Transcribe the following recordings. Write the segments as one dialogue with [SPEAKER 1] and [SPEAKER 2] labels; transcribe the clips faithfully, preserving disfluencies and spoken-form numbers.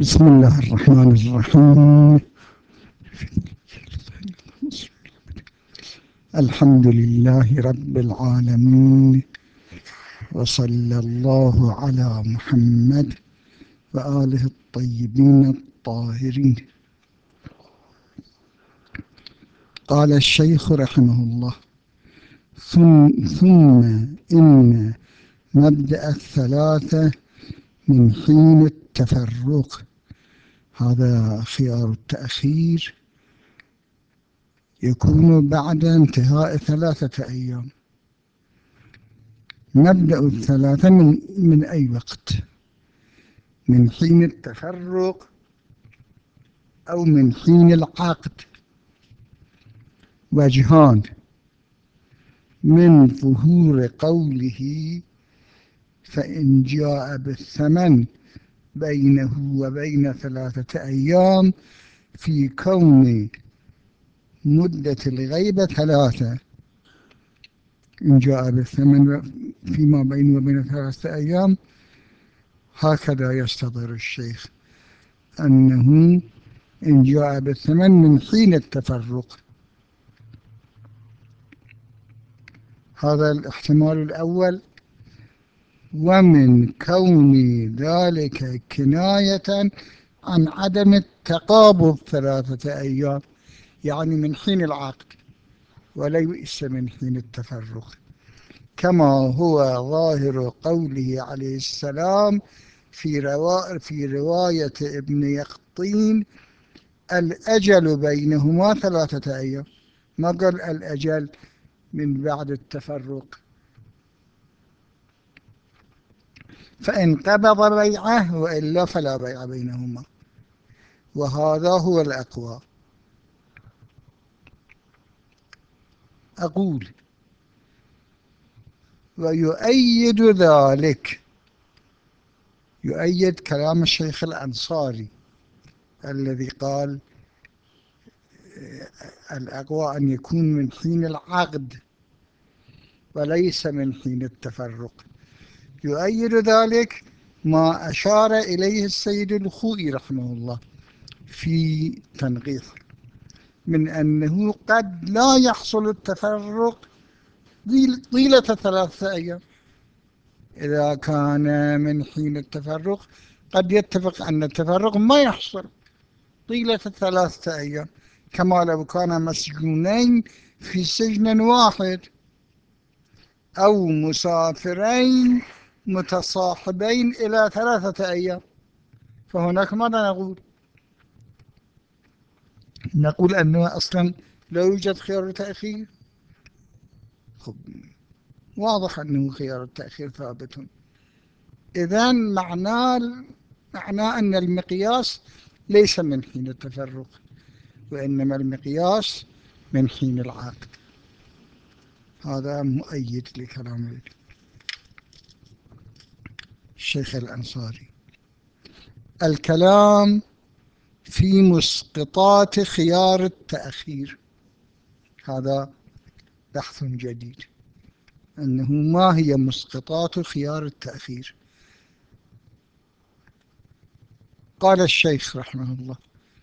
[SPEAKER 1] بسم الله الرحمن الرحيم. الحمد لله رب العالمين، وصلى الله على محمد وآله الطيبين الطاهرين. قال الشيخ رحمه الله: ثم, ثم إن مبدأ الثلاثة من حين التفرق، هذا خيار التأخير، يكون بعد انتهاء ثلاثة أيام. مبدأ الثلاثة من, من أي وقت؟ من حين التفرق أو من حين العقد؟ وجهان: من ظهور قوله فإن جاء بالثمن بينه وبين ثلاثة أيام، في كون مدة الغيبة ثلاثة. إن جاء بالثمن فيما بينه وبين ثلاثة أيام، هكذا يستظهر الشيخ أنه إن جاء بالثمن من حين التفرق. هذا الاحتمال الأول. ومن كون ذلك كناية عن عدم التقابض ثلاثة أيام، يعني من حين العقد وليس من حين التفرق، كما هو ظاهر قوله عليه السلام في, روا... في رواية ابن يقطين: الأجل بينهما ثلاثة أيام. ما قال الأجل من بعد التفرق. فإن قبض بيعه وإلا فلا بيع بينهما، وهذا هو الأقوى. أقول: ويؤيد ذلك، يؤيد كلام الشيخ الأنصاري الذي قال الأقوى أن يكون من حين العقد وليس من حين التفرق. يؤيد ذلك ما أشار إليه السيد الخوئي رحمه الله في تنقيح، من أنه قد لا يحصل التفرق طيلة ثلاثة أيام. إذا كان من حين التفرق قد يتفق أن التفرق ما يحصل طيلة ثلاثة أيام، كما لو كان مسجونين في سجن واحد، أو مسافرين متصاحبين إلى ثلاثة أيام. فهناك ماذا نقول؟ نقول أنه أصلا لا يوجد خيار تأخير. خب واضح أنه خيار التأخير ثابت. إذن معناه معناه أن المقياس ليس من حين التفرق، وإنما المقياس من حين العقد. هذا مؤيد لكلام الشيخ الأنصاري. الكلام في مسقطات خيار التأخير، هذا بحث جديد، أنه ما هي مسقطات خيار التأخير. قال الشيخ رحمه الله: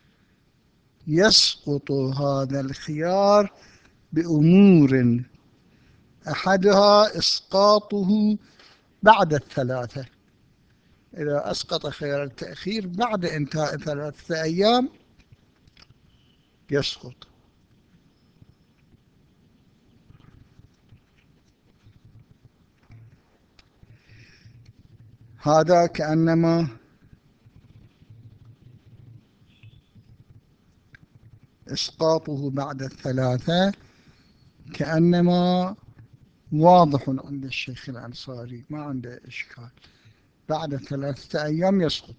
[SPEAKER 1] يسقط هذا الخيار بأمور أحدها إسقاطه بعد الثلاثة. إذا أسقط خيار التأخير بعد انتهاء ثلاثة أيام يسقط. هذا كأنما إسقاطه بعد الثلاثة كأنما واضح عند الشيخ الأنصاري، ما عنده إشكال. بعد ثلاثة أيام يسقط.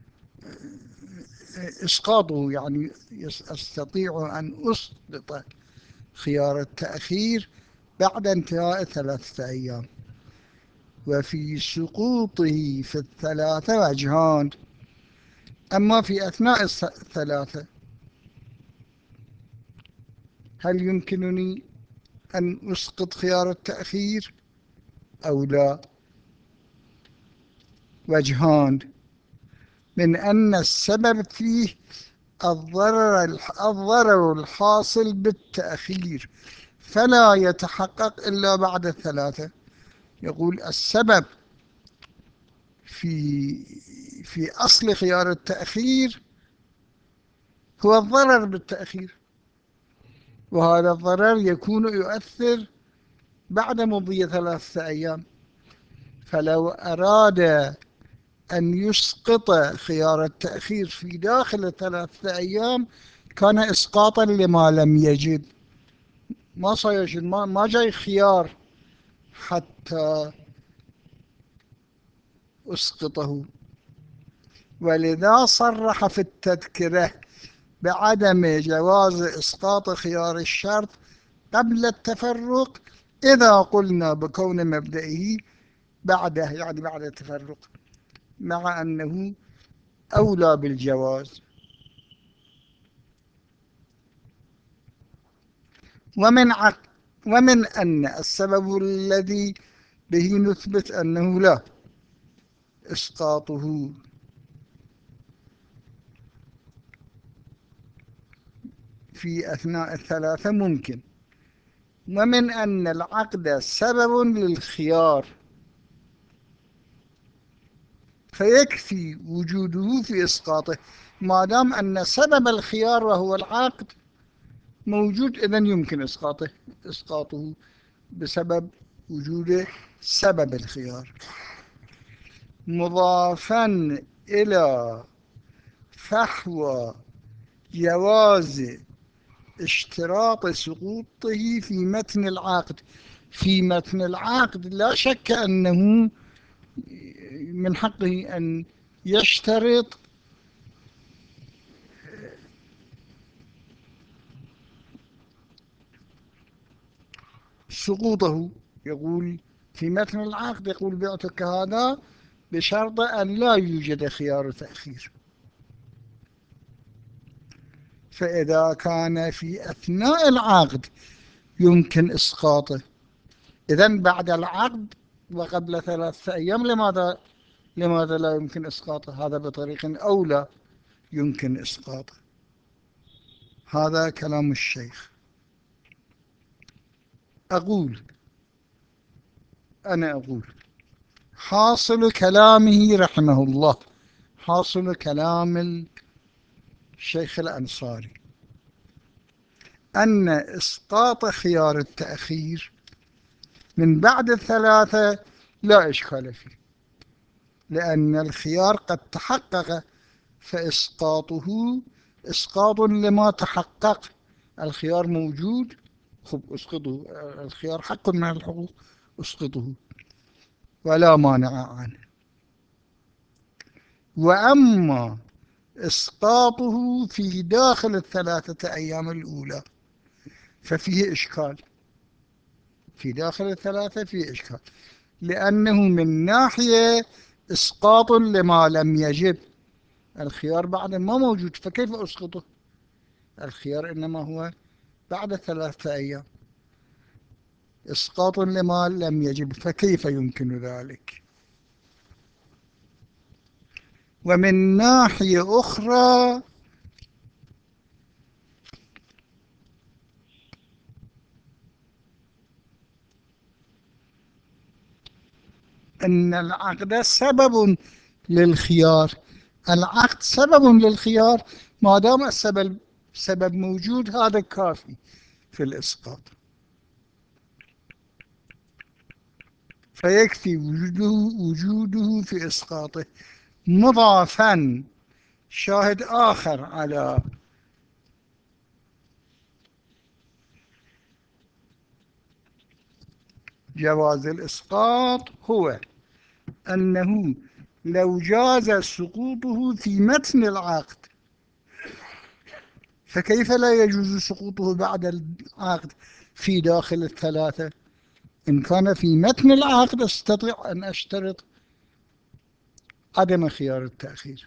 [SPEAKER 1] إسقاطه يعني أستطيع أن أسقط خيار التأخير بعد انتهاء ثلاثة أيام. وفي سقوطه في الثلاثة وجهان: أما في أثناء الثلاثة هل يمكنني أن أسقط خيار التأخير أو لا؟ وجهان: من أن السبب فيه الضرر الضرر الحاصل بالتأخير، فلا يتحقق إلا بعد الثلاثة. يقول السبب في في أصل خيار التأخير هو الضرر بالتأخير، وهذا الضرر يكون يؤثر بعد مضي ثلاثة أيام. فلو أراد أن يسقط خيار التأخير في داخل ثلاثة أيام كان إسقاطا لما لم يجب، ما صيجد، ما, ما جاي خيار حتى أسقطه. ولذا صرح في التذكرة بعدم جواز إسقاط خيار الشرط قبل التفرق إذا قلنا بكون مبدئه بعده، يعني بعد التفرق، مع أنه أولى بالجواز. ومن عق ومن أن السبب الذي به نثبت أنه لا إسقاطه في أثناء الثلاثة ممكن، ومن أن العقد سبب للخيار فيكفي وجوده في إسقاطه. ما دام أن سبب الخيار وهو العقد موجود إذن يمكن إسقاطه إسقاطه بسبب وجود سبب الخيار. مضافا إلى فحوى جواز اشتراط سقوطه في متن العقد. في متن العقد لا شك أنه من حقه أن يشترط سقوطه. يقول في متن العقد، يقول بعتك هذا بشرط أن لا يوجد خيار تأخير. فإذا كان في أثناء العقد يمكن إسقاطه، إذن بعد العقد وقبل ثلاثة أيام لماذا لماذا لا يمكن إسقاطه؟ هذا بطريق أولى يمكن إسقاطه. هذا كلام الشيخ. أقول أنا أقول حاصل كلامه رحمه الله، حاصل كلام الشيخ الأنصاري، أن إسقاط خيار التأخير من بعد الثلاثة لا إشكال فيه، لأن الخيار قد تحقق، فإسقاطه إسقاط لما تحقق. الخيار موجود، خب أسقطه، الخيار حق من الحقوق، أسقطه ولا مانع عنه. وأما إسقاطه في داخل الثلاثة أيام الأولى ففيه إشكال. في داخل الثلاثة فيه إشكال، لأنه من ناحية إسقاط لما لم يجب، الخيار بعد ما موجود، فكيف أسقطه؟ الخيار إنما هو بعد ثلاثة أيام، إسقاط لما لم يجب، فكيف يمكن ذلك؟ ومن ناحية أخرى أن العقد سبب للخيار. العقد سبب للخيار، ما دام السبب سبب موجود هذا كافي في الإسقاط، فيكفي وجوده وجوده في إسقاطه. مضافا شاهد آخر على جواز الإسقاط هو أنه لو جاز سقوطه في متن العقد فكيف لا يجوز سقوطه بعد العقد في داخل الثلاثة؟ إن كان في متن العقد أستطيع أن أشترط عدم خيار التأخير.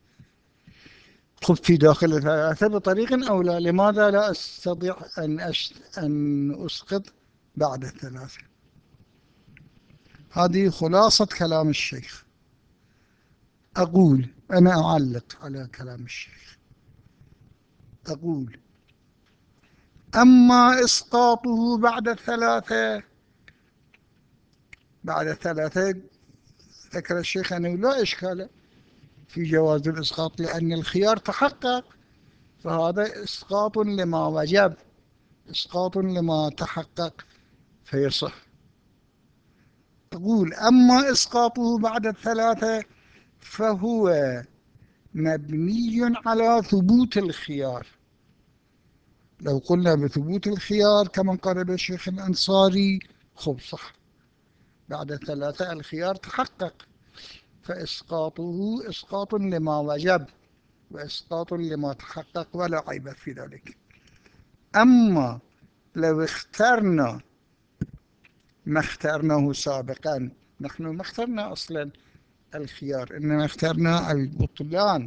[SPEAKER 1] خذ في داخل الثلاثة بطريق أولى، لماذا لا أستطيع أن, أشت... أن أسقط بعد الثلاثة؟ هذه خلاصة كلام الشيخ. أقول أنا أعلق على كلام الشيخ، أقول: أما إسقاطه بعد ثلاثة بعد ثلاثة ذكر الشيخ أنه لا إشكال في جواز الإسقاط لأن الخيار تحقق، فهذا إسقاط لما وجب، إسقاط لما تحقق فيصح. تقول: أما إسقاطه بعد الثلاثة فهو مبني على ثبوت الخيار. لو قلنا بثبوت الخيار كما قال الشيخ الأنصاري، خب صح، بعد الثلاثة الخيار تحقق، فإسقاطه إسقاط لما وجب وإسقاط لما تحقق ولا عيب في ذلك. أما لو اخترنا ما اخترناه سابقا، نحن ما اخترنا أصلا الخيار، إنما اخترنا البطلان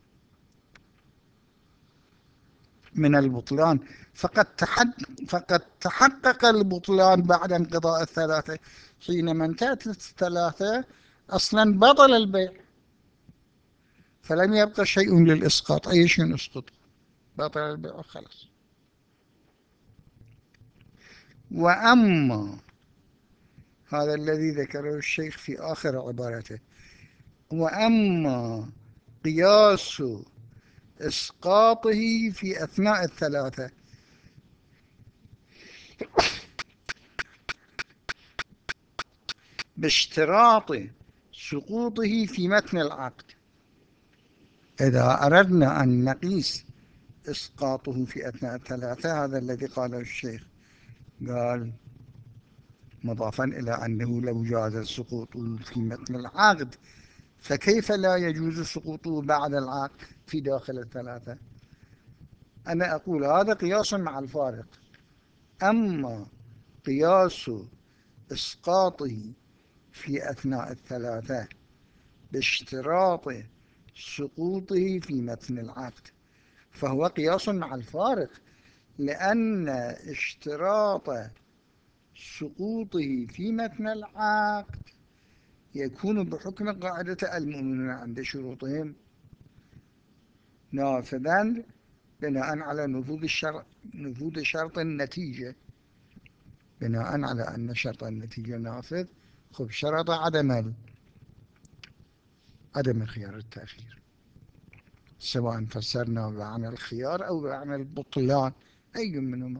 [SPEAKER 1] من البطلان، فقد تحقق, فقد تحقق البطلان بعد انقضاء الثلاثة. حينما انتهت الثلاثة أصلا بطل البيع، فلم يبقى شيء للإسقاط، أي شيء يسقط، بطل البيع خلاص. وأما هذا الذي ذكره الشيخ في آخر عبارته: وأما قياس إسقاطه في أثناء الثلاثة باشتراط سقوطه في متن العقد. إذا أردنا أن نقيس إسقاطه في أثناء الثلاثة، هذا الذي قاله الشيخ، قال مضافا إلى أنه لو جاز سقوطه في متن العقد فكيف لا يجوز سقوطه بعد العقد في داخل الثلاثة؟ أنا أقول هذا قياس مع الفارق. أما قياس إسقاطه في أثناء الثلاثة باشتراط سقوطه في متن العقد فهو قياس مع الفارق، لأن اشتراط سقوطه في متن العقد يكون بحكم قاعدة المؤمنون عند شروطهم نافذا بناء على نفوذ الشرط نفوذ شرط النتيجة، بناء على أن شرط النتيجة نافذ، خب شرط عدم عدم خيار التأخير، سواء فسرنا بمعنى الخيار أو بمعنى البطلان، أي منهما،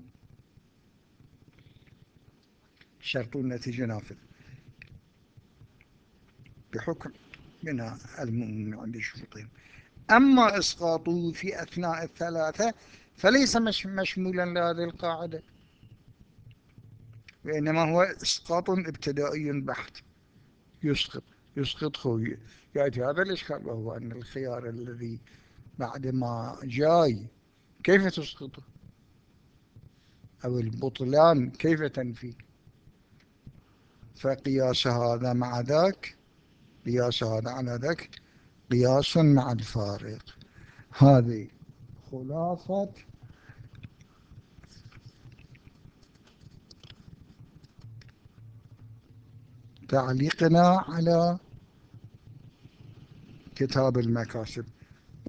[SPEAKER 1] شرط النتيجة نافذ بحكم بناء المؤمن عند شروطهم. أما إسقاطه في أثناء الثلاثة فليس مش مشمولا لهذه القاعدة، وإنما هو إسقاط ابتدائي بحت، يسقط يسقطه يأتي هذا الإشكال، وهو أن الخيار الذي بعد ما جاي كيف تسقطه، أو البطلان كيف تنفي؟ فقياس هذا مع ذاك قياس هذا على ذاك قياس مع الفارق. هذه خلاصة تعليقنا على كتاب المكاسب.